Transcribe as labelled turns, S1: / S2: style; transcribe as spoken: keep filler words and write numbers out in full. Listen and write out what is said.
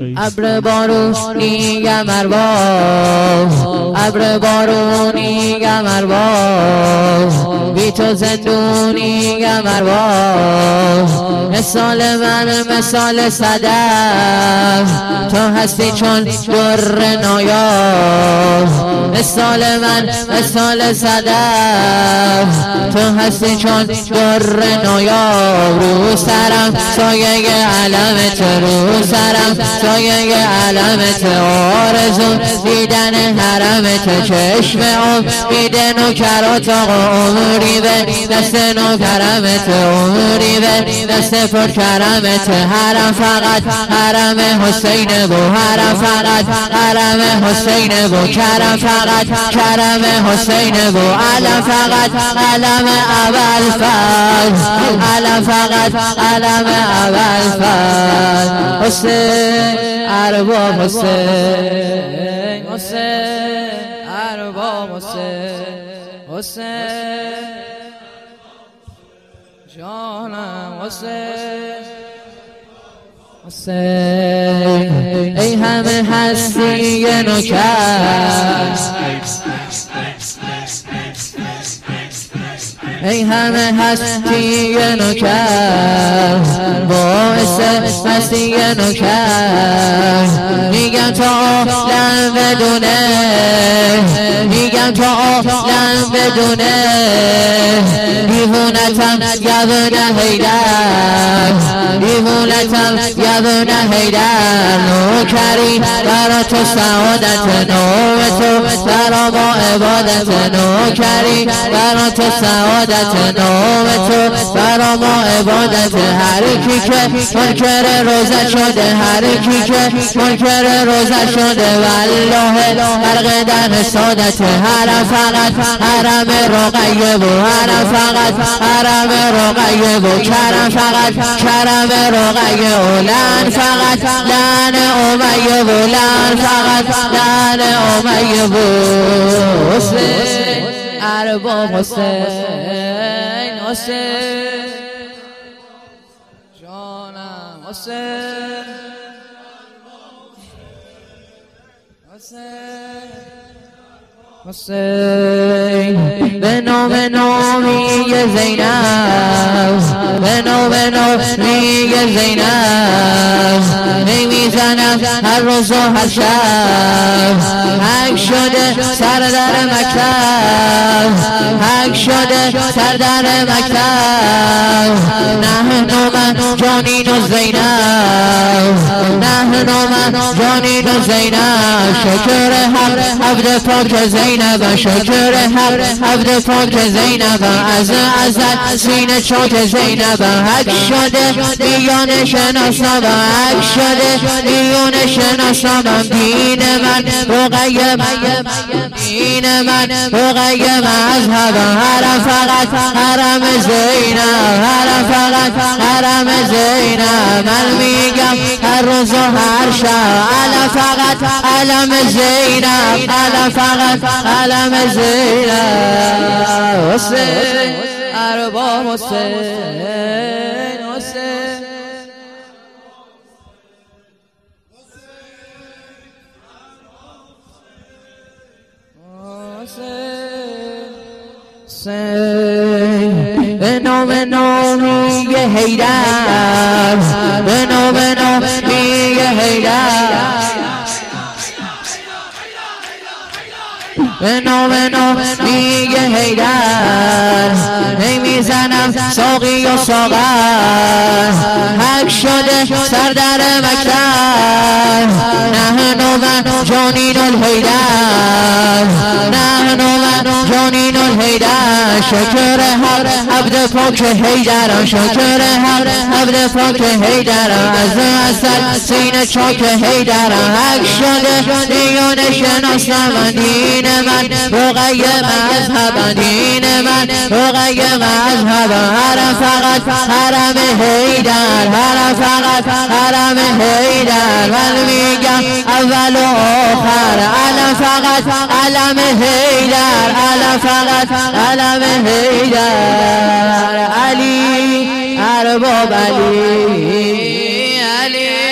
S1: ابر بارونی گمرباز، ابر بارونی گمرباز، بی تو زندونی گمرباز. مثال من مثال صدف، تو هستی چون در نایاب. مثال من مثال صدف، تو هستی چون در نایاب. رو سرم سایه علمت، رو سرم سایه علمت. آرزو دیدن حرمت، چشم امید نوکرات آقا. عمری به دست نوکرمت، عمری به دست پر کرمت. حرم فقط حرم حسین بو، حرم فقط حرم حسین بو. کرم فقط کرم حسین بو. علم فقط علم ابوالفضل، علم فقط علم ابوالفضل. حسین ارباب حسین، حسین ارباب حسین، حسین جانم حسین، حسین. ای همه هستی نوکر، ای همه هستی نوکر، باعث مستی نوکر. میگم تا عالم بدونه، میگم تا عالم بدونه. دیوونتم یبونه حیدر، دیوونتم یبونه حیدر. نوکری برا تو سعادت، نوم تو برا ما عبادت. نوکری برا تو سعادت، نام تو برا ما عبادت. هر کی که منکر روزه شده، هر کی که منکر روزه شده، والله غرق در سعادت. حرم فقط حرم رقیه بو، حرم فقط حرم رقیه بو. کرم فقط کرم رقیه بو. لعن فقط لعن امیه بو، لعن فقط لعن امیه بو. حسین ارباب حسین، حسین جانم حسین، حسین حسین. به نام نامی زینب، به نام نامی زینب. نمیزنم هر روز و هر شب، حق شده سر در مکتب، حق شده سر در مکتب. نحن من جانین و زینب، نحن من جانین و زینب. شکر حق عبد پاک زینب، شکر حق عبد پاک زینب. از ازل سینه چاک زینب. حق شده دیان شناسم، حق شده دیان شناسم. دین من رقیه، دین من رقیه مذهب. حرم فقط حرم زینب، حرم فقط حرم زینب. من میگم هر روز و هر شب، علم فقط علم زینب، علم فقط علم زینب. حسین ارباب حسین، حسین حسین. به نام نامی حیدر، به نام نامی حیدر. به نام نامی حیدر. نمیزنم ساقی و ساغر، حق شده سر در مکتب. نحن من جانین الحیدر، نحن من جانین الحیدر. شکر حق عبد پاک حیدر، شکر حق عبد پاک حیدر. از اصل سینه چاک حیدر. حق شده دیان شناسم، دین من رقیه مذهب، دین من رقیه مذهب. حرم فقط حرم حیدر، حرم فقط حرم حیدر. من میگم اول و آخر، علم فقط علم حیدر، علم فقط علم حیدر. علی ارباب علی، علی